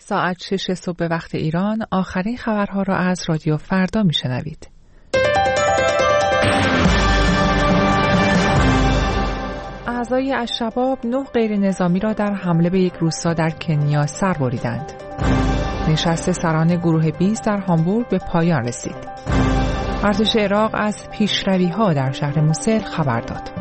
ساعت 6 صبح به وقت ایران آخرین خبرها را از رادیو فردا میشنوید. اعضای الشباب 9 غیر نظامی را در حمله به یک روستا در کنیا سر بریدند. نشست سران گروه 20 در هامبورگ به پایان رسید. ارتش عراق از پیشروی‌ها در شهر موسل خبر داد.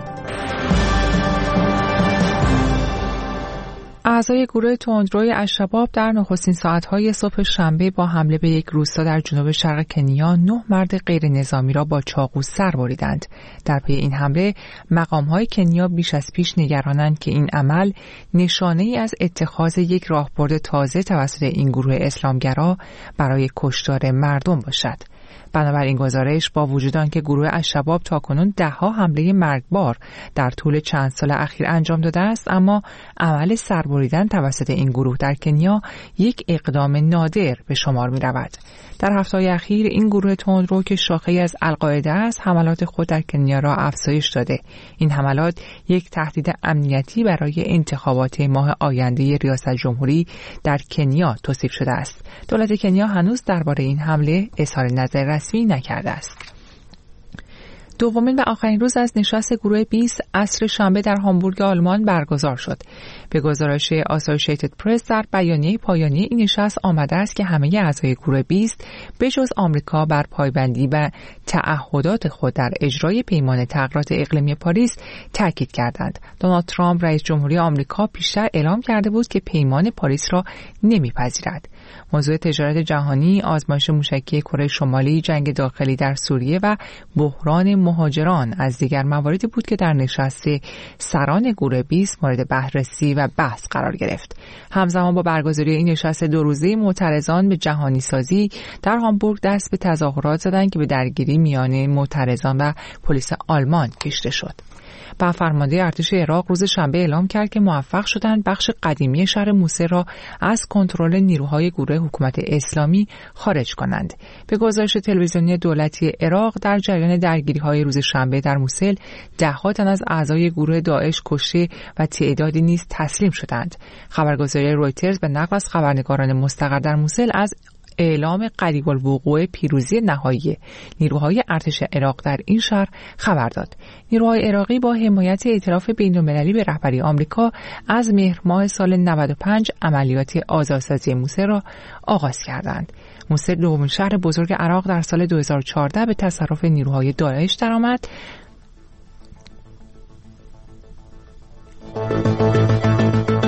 اعضای گروه تندروی الشباب در نخستین ساعت‌های صبح شنبه با حمله به یک روستا در جنوب شرق کنیا 9 مرد غیر نظامی را با چاقو سر بریدند. در پی این حمله مقام‌های کنیا بیش از پیش نگرانند که این عمل نشانه‌ای از اتخاذ یک راهبرد تازه توسط این گروه اسلامگرا برای کشتار مردم باشد. بنابراین گزارش با وجود آنکه گروه الشباب تاکنون 10 حمله مرگبار در طول چند سال اخیر انجام داده است، اما عمل سربریدن توسط این گروه در کنیا یک اقدام نادر به شمار می رود. در هفته‌های اخیر این گروه تندرو که شاخه‌ای از القاعده است حملات خود در کنیا را افزایش داده. این حملات یک تهدید امنیتی برای انتخابات ماه آینده ریاست جمهوری در کنیا توصیف شده است. دولت کنیا هنوز درباره این حمله اظهار نظر رسمی نکرده است. دومین و آخرین روز از نشست گروه 20 عصر شنبه در هامبورگ آلمان برگزار شد. به گزارش آسوشیتد پرس در بیانیه پایانی این نشست آمده است که همه اعضای گروه 20 به جز آمریکا بر پایبندی و تعهدات خود در اجرای پیمان تغییرات اقلیمی پاریس تاکید کردند. دونالد ترامپ رئیس جمهوری آمریکا پیشتر اعلام کرده بود که پیمان پاریس را نمیپذیرد. موضوع تجارت جهانی، آزمایش موشکی کره شمالی، جنگ داخلی در سوریه و بحران مهاجران از دیگر مواردی بود که در نشست سران گروه 20 مورد بررسی و بحث قرار گرفت. همزمان با برگزاری این نشست 2 روزه معترضان به جهانی سازی در هامبورگ دست به تظاهرات زدند که به درگیری میان معترضان و پلیس آلمان کشیده شد. با فرمانده ارتش عراق روز شنبه اعلام کرد که موفق شدند بخش قدیمی شهر موسل را از کنترل نیروهای گروه حکومت اسلامی خارج کنند. به گزارش تلویزیونی دولتی عراق در جریان درگیری‌های روز شنبه در موسل 10 تن از اعضای گروه داعش کشته و تعدادی نیز تسلیم شدند. خبرگزاری رویترز به نقل از خبرنگاران مستقر در موسل از اعلام قریب الوقوع پیروزی نهایی نیروهای ارتش عراق در این شهر خبر داد. نیروهای عراقی با حمایت ائتلاف بین‌المللی به رهبری آمریکا از مهر ماه سال 95 عملیات آزادسازی موسل را آغاز کردند. موسل دومین شهر بزرگ عراق در سال 2014 به تصرف نیروهای داعش درآمد.